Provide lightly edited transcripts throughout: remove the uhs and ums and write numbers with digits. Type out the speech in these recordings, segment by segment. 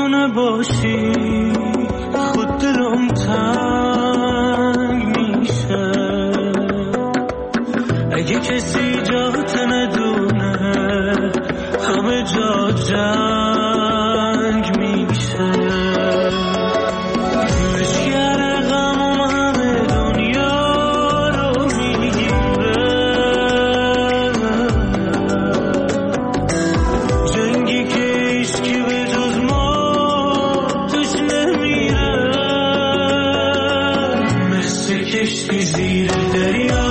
خونه باشی خود دلم تنگ میشه. اگه کسی جات ندونه همه جا جنگ میشه. مشکل غم همه دنیا رو میگیره. جنگی که هیچکی به جز ما توش نمیره. مثل کشتی زیر دریا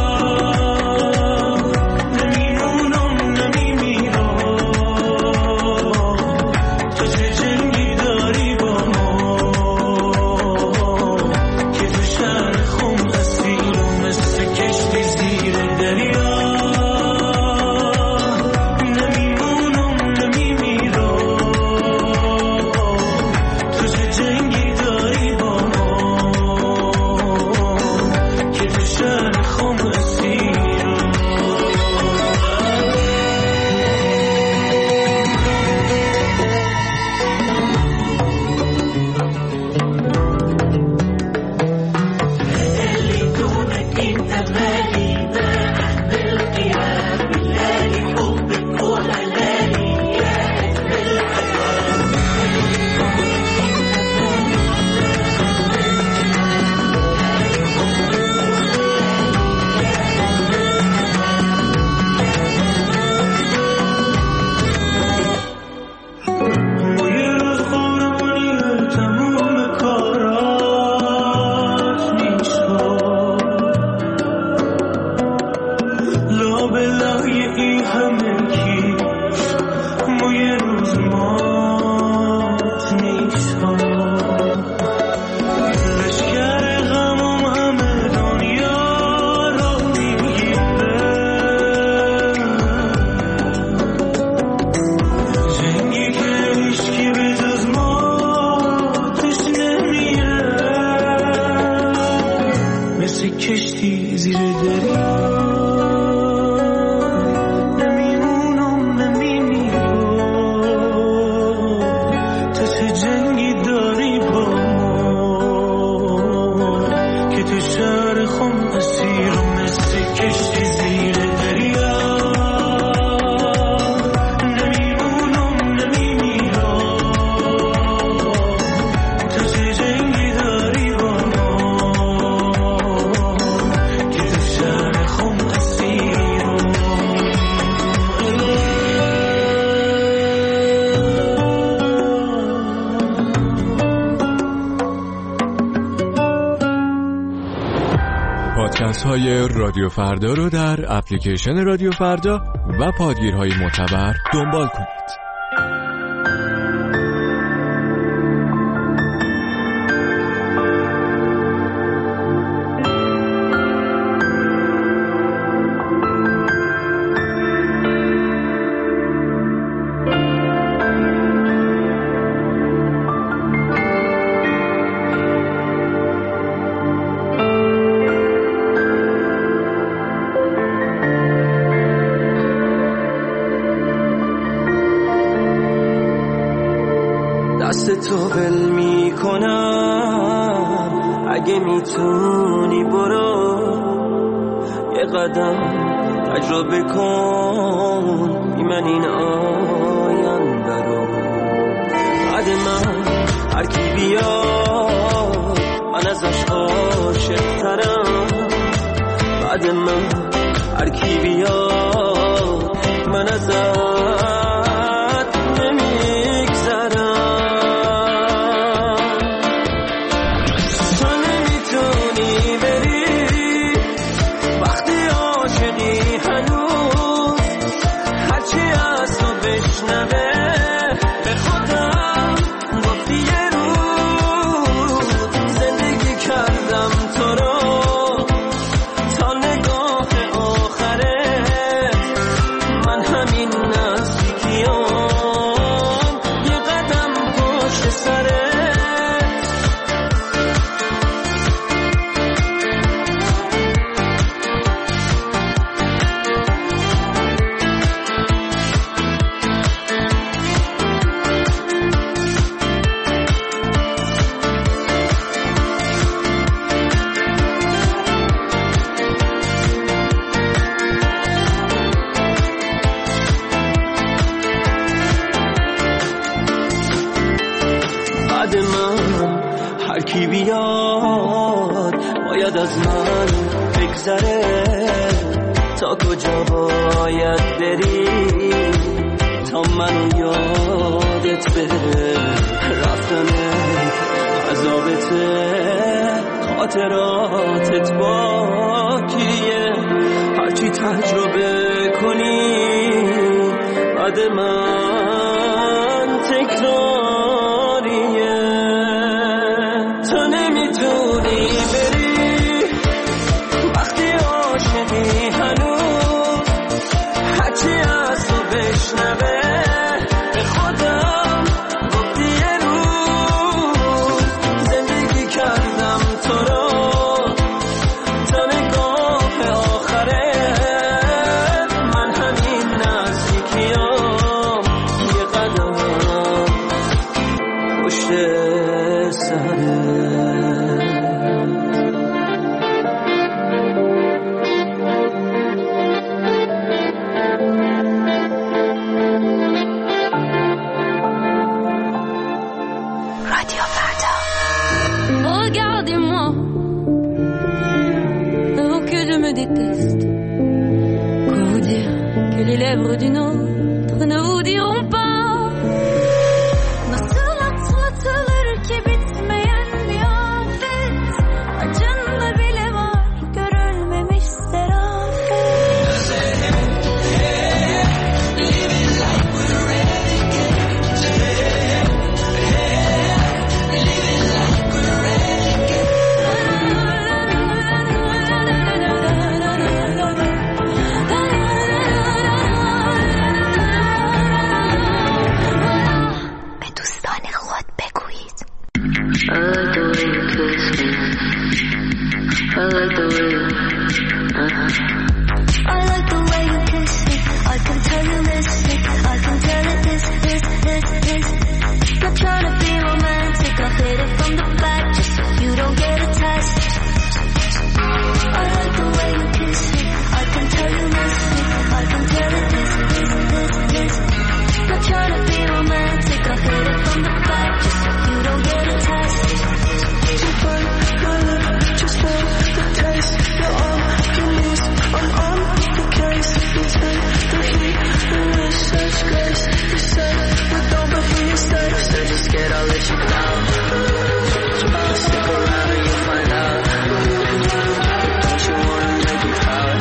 های رادیو فردا رو در اپلیکیشن رادیو فردا و پادگیرهای معتبر دنبال کنید. تو ول میکنم اگه میتونی برو یه قدم تجربه کن بی من این آینده رو. بعد من هر کی بیاد من ازش عاشق ترم. بعد من هر کی بیاد من ازش بعد من هر کی بیاد باید از من بگذره. تا کجا باید بری تا منو یادت بره؟ رفتنه عذابته، خاطراتت باکیه. هرچی تجربه کنی بعد من تکراریه. تو نمیتونی بری وقتی عاشقی هنوز، هرچی از تو بشنوه به خودم گفتی یه روز زندگی کردم تو رو تا نگاه آخره. من همین نزدیکیام یه قدم پشت سره. Regardez-moi, oh que je me déteste. Quoi vous dire que les lèvres d'une autre ne vous diront pas? Nasıl atlatılır ki bitmeyen bir afet? Acında bile var görülmemiş zarafet. Living like we're renegades. Living like we're renegades. به دوستان خود بگویید. I like the way you kiss me. I like the way you I like the way you kiss me. I can tell you this. I can tell it this. Not trying to be romantic, I hit it from the back just so you don't get attached. I like the way you kiss me. I can tell you this. I can tell it this. Not trying to be romantic, I hit it from the back just so you don't get attached. Just for the taste, you're on your knees, I'm on the case. You take the heat, you wish such grace. You said we don't, but here you stay. So just scared I'll let you down. Stick around and you'll find out. Don't you wanna make me proud?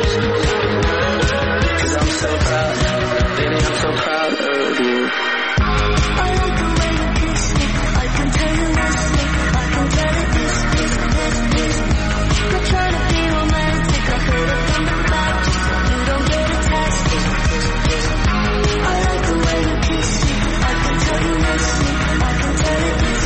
Cause I'm so proud. Baby, I'm so proud of you. I like the way you kiss me. I can tell you this. I can tell it this. Not trying to be romantic, I hit it from the back just so you don't get attached. I like the way you kiss me. I can tell you this. I can tell it this.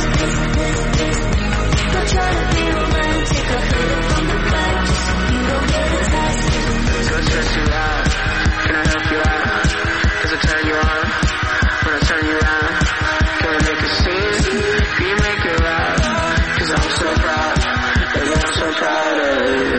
Not trying to be romantic, I hit it from the back just so you don't get attached. So stress you out. Can I help you out? Cause I turn you on. When I turn you around. Can I make a scene? Can you make it right? Cause I'm so proud. Baby, I'm so proud of you.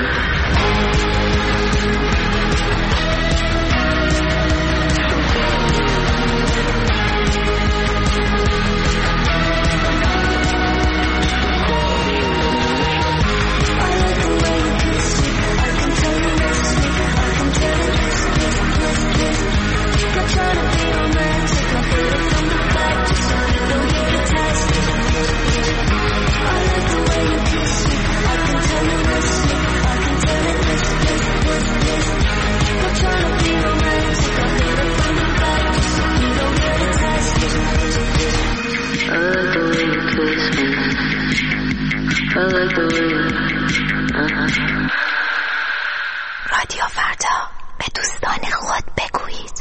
I like the way you kiss me. I can tell you this. I can tell it this. Not trying to be romantic, I hit it from the back just so you don't get attached. I like the way you kiss me. I can tell you this. I can tell it this. Not trying to be romantic, I hit it from the back just so you don't get attached. I like the way you kiss me. I like the way you رادیو فردا، به دوستان خود بگویید.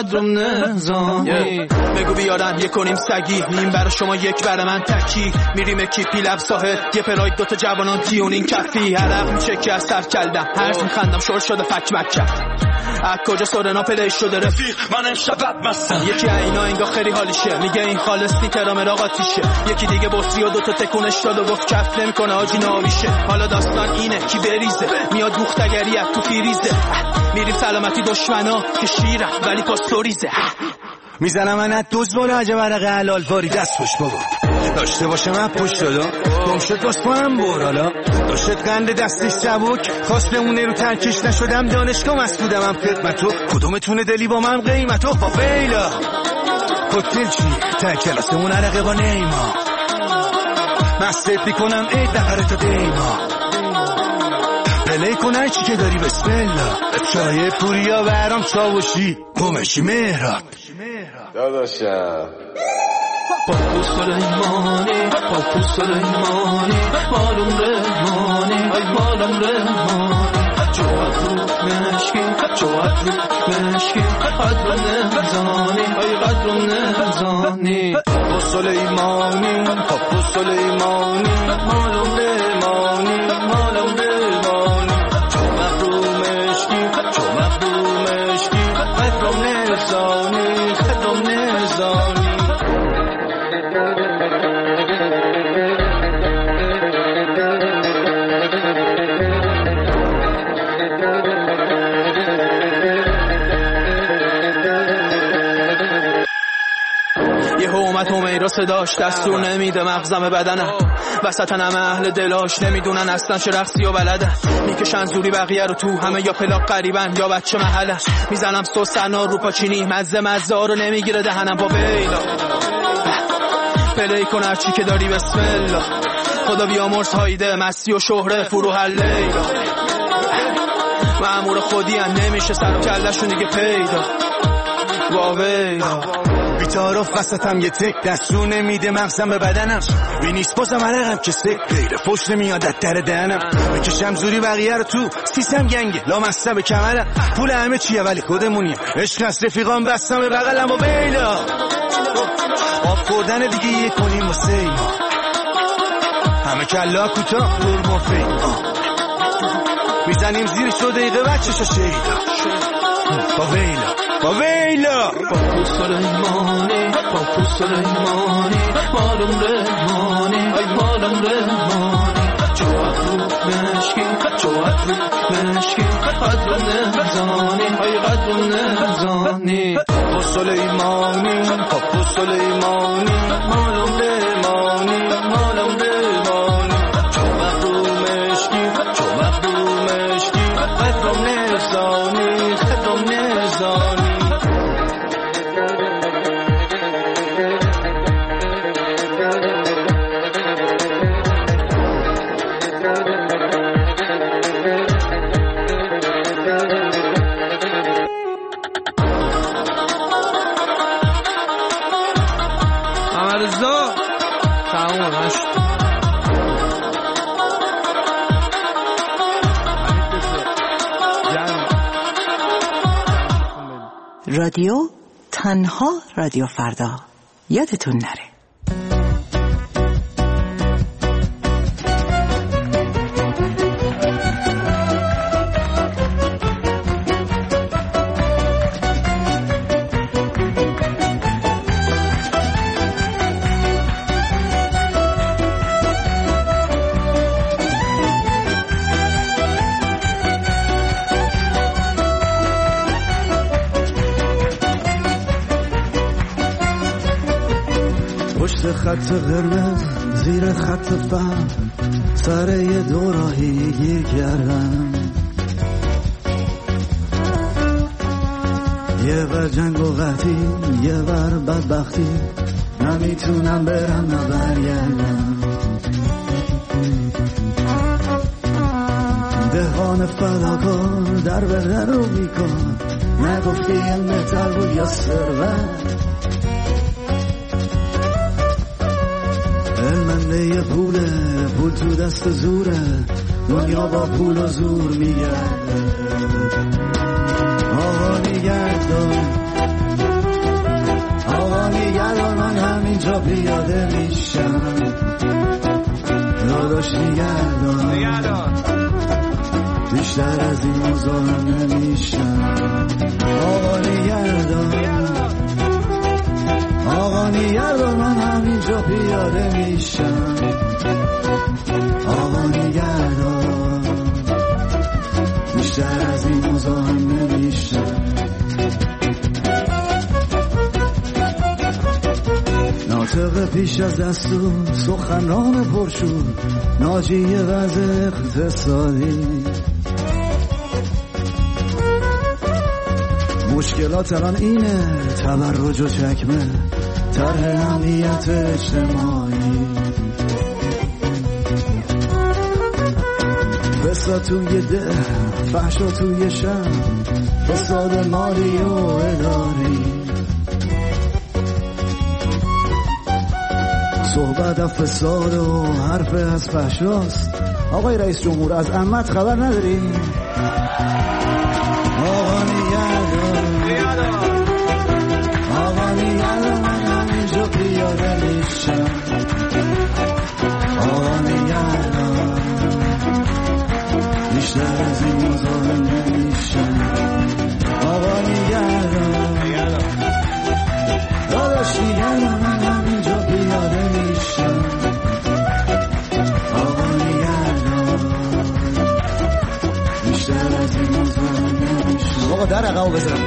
قدرم نزانی. بگو بیارن یک کنیم سگی، نیم برای شما یک برای من تکی. میریم اکیپی لب ساحل، یه پراید دوتا جوانان تیونین کفی. عرق میشه که از سر کلدم، هرز میخندم شور شده فک مکم. از کجا سورنا پلی شده رفیق من شبت مستم. یکی اینا انگا خیلی حالیشه، میگه این خالصی ترامر آقاتیشه. یکی دیگه بطری و دوتا تکونش داد و گفت کف نمیکنه آجی ناویشه. حالا داستان اینه کی بریزه، میاد دوختگریت تو فیریزه. میریم سلامتی دشمنا که شیرم ولی پاستوریزه. میزنم من از دوز بالا عجب عرق حلال باری دست پشت بابا داشته باشه من پشت دادا گم شد باز پا هم برالا داشتت قند دستش سبک خواست بمونه رو ترکش نشدم دانشگاه مسئولم هم خدمتو کدومتونه دلی با من قیمتو با فیلا هتل چی تا کلاسمون عرقه با نیما مستت میکنم ای دقره تا دیما پلی کنن چی که داری بسم الله چای پوریا برام چاوشی گمشی مهراب داداشم پاپو سلیمانی پاپو سلیمانی مالم رحمانی ای مالم رحمانی جوات رو مشکی جوات رو مشکی قدرم نزانی ای قدرم نزانی پاپو سلیمانی پاپو سلیمانی مالم رحمانی مالم رحمانی جوات رو مشکی جوات رو مشکی قدرم نزانی قدرم نزانی اومد صداش دستور نمیده مغزم بدنم وسطن همه اهل دلاش نمیدونن اصلا چه رقصی و بلدن میکشن زوری بقیه رو تو همه یا پلاک قریبن یا بچه محلن میزنم سو سنا رو پاچینی مزه ها رو نمیگیره دهنم با بیلا پلی کن هرچی که داری بسم الله خدا بیامرز هایده مستی و شهره فروح لیلا مأمور خودی هم نمیشه سر و کلشون دیگه پیدا با ویلا بیتارف وسطم یه تک دستور نمیده مغزم به بدنم بی نیست بازم عرقم که سک غیر پشت نمیاد از در دهنم بکشم زوری بقیه رو تو سیسم گنگه لامسته به کمرم پول همه چیه ولی خودمونیم عشق از رفیقان بستم به بغلم و بیلا آب خوردن دیگه یه کنیم و سیما همه کلا کوتاه دور مفید میزنیم زیرش رو دقیقه بچه‌شو شیدا با ویلا با ویلا پاپو سلیمانی پاپو سلیمانی مالم رحمانی ای مالم رحمانی جوات رو مشکی جوات رو مشکی قدرم نزانی ای قدرم نزانی پاپو سلیمانی پاپو سلیمانی مالم رحمانی مالم رحمانی جوات رو مشکی جوات رو مشکی قدرم نزانی قدرم نزانی رادیو تنها رادیو فردا یادتون نره. پشت خط قرمز زیر خط فهم سر یه دوراهی گیر کردم یه بر جنگ و قحطی یه بر بدبختی نمیتونم برم نبرگردم دهان فداکار در به در رو میکن نگفتی علم تر بود یا ثروت علمنده پوله پول تو دست زوره دنیا با پول و زور میگرده آقا نگردان الان من همینجا پیاده میشم داداش نگردان بیشتر از این مزاحم نمیشم آقا نگردان من همینجا پیاده میشم آقا نگردان بیشتر از این مزاحم نمیشم ناطق پیش از دستور سخنران پرشور ناجی وضع اقتصادی مشکلات الان اینه تبرج و چکمه طرح امنیت اجتماعی فساد توی ده فحشا توی شهر فساد مالی و اداری صحبت از فساد و حرف از فحشاست آقای رئیس جمهور از عمت خبر نداری؟ آقا نگردان من همینجا پیاده میشم آقا نگردان بیشتر از این مزاحم نمیشم آقا نگردان داداش نگردان من همینجا پیاده میشم آقا نگردان بیشتر از این مزاحم نمیشم آقا در عقب بزن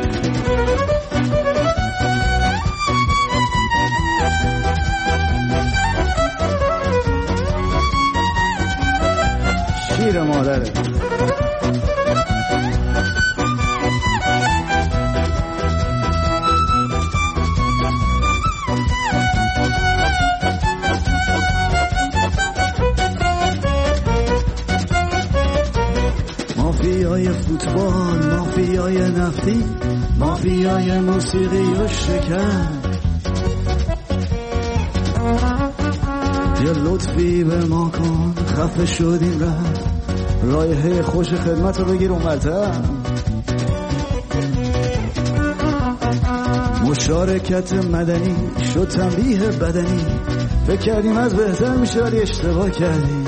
شیر مادره مافیای فوتبال مافیای نفتی مافیای موسیقی و شکر یه لطفی به ما کن خفه شدیم رفت رایحه خوش خدمت رو بگیر اونورتر مشارکت مدنی شد تنبیه بدنی فکر کردیم از بهتر میشه ولی اشتباه کردیم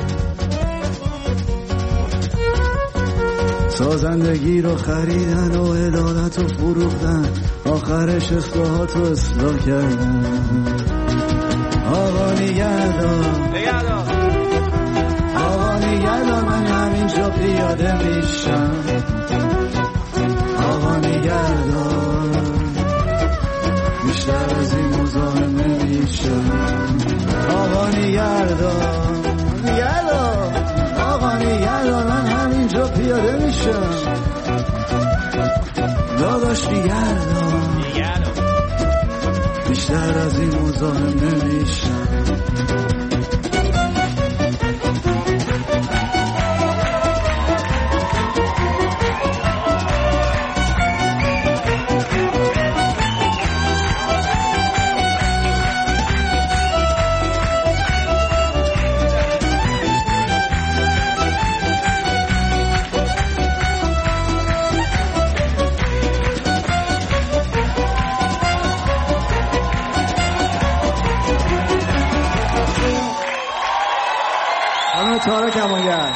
سازندگی رو خریدن و عدالت رو فروختن آخرش اصلاحات رو اصلاح کردن آقا نگردان من همینجا پیاده میشم آقا نگردان بیشتر از این مزاحم نمیشم آقا نگردان من همینجا پیاده میشم داداش نگردان بیشتر از این مزاحم نمیشم تارا کمانگر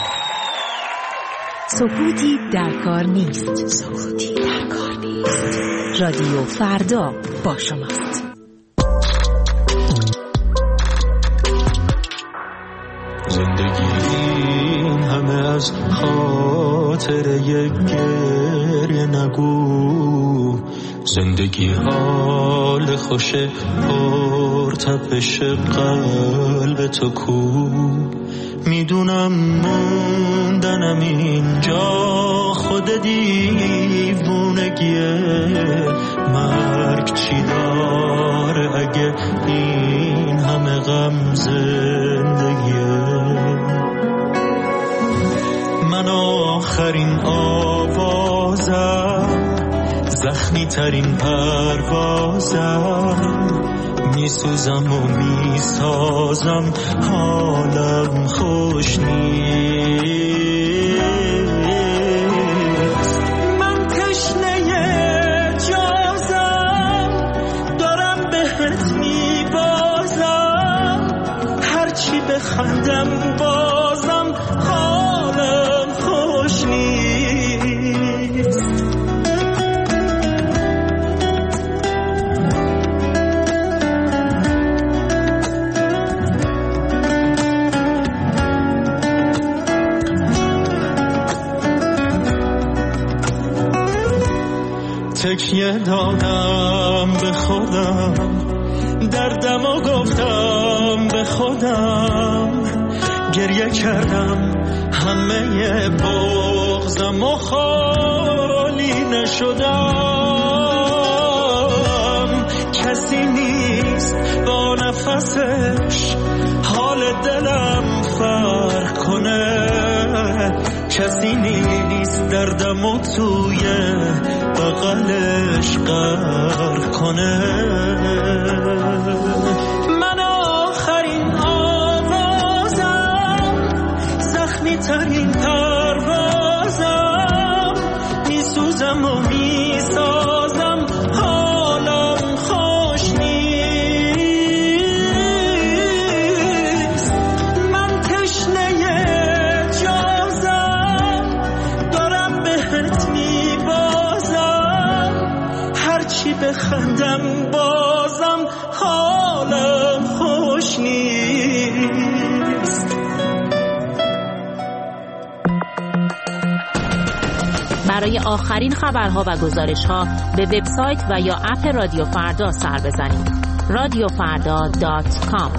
سکوتی در کار نیست رادیو فردا با شماست زندگی این همه از خاطر یک گریه نگو زندگی حال خوش پر تپش قلب تو کو میدونم موندنم اینجا خود دیوونگیه مرگ چی داره اگه این همه غم زندگیه من آخرین آوازم زخمی ترین پروازم میسوزم و میسازم حالم خوش نیست من تشنه جازم دارم به بخندم بازم حالم خوش نیست. تکیه دادم به خودم، دردم و گفتم به خودم، گریه کردم همه بغضم و خالی نشدم. کسی نیست با نفسش حال دلم فرق کنه، کسی نیست دردم و توی بغلش غرق کنه. من آخرین آوازم، زخمی ترین پروازم، میسوزم و میسازم حالم خوش نیست. من تشنه جازم، دارم بهت میبازم، هرچی بخندم بازم حالم خوش نیست. برای آخرین خبرها و گزارش‌ها به وبسایت و یا اپ رادیو فردا سر بزنید. radiofarda.com.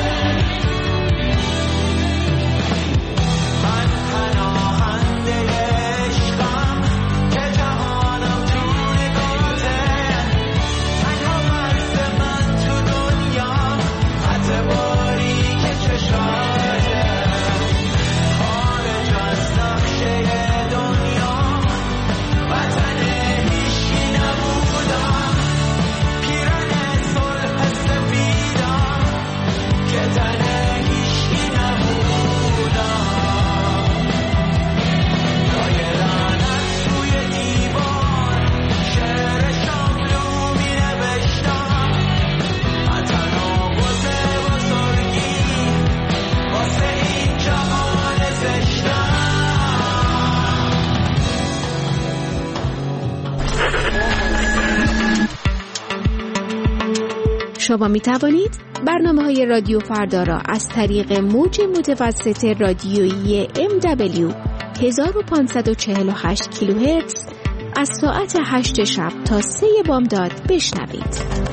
من پناهنده شما می توانید برنامه‌های رادیو فردا را از طریق موج متوسط رادیویی MW 1548 کیلوهرتز از ساعت 8 شب تا 3 بامداد بشنوید.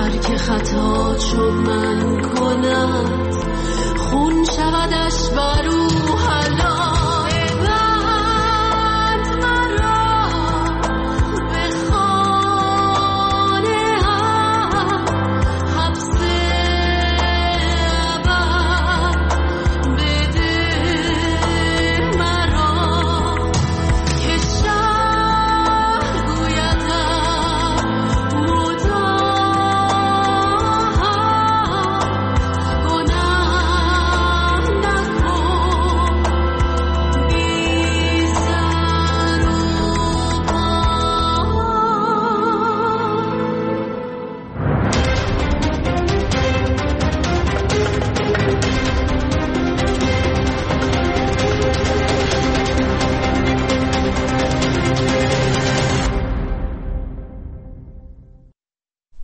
خطا چون من کند خون شودش بر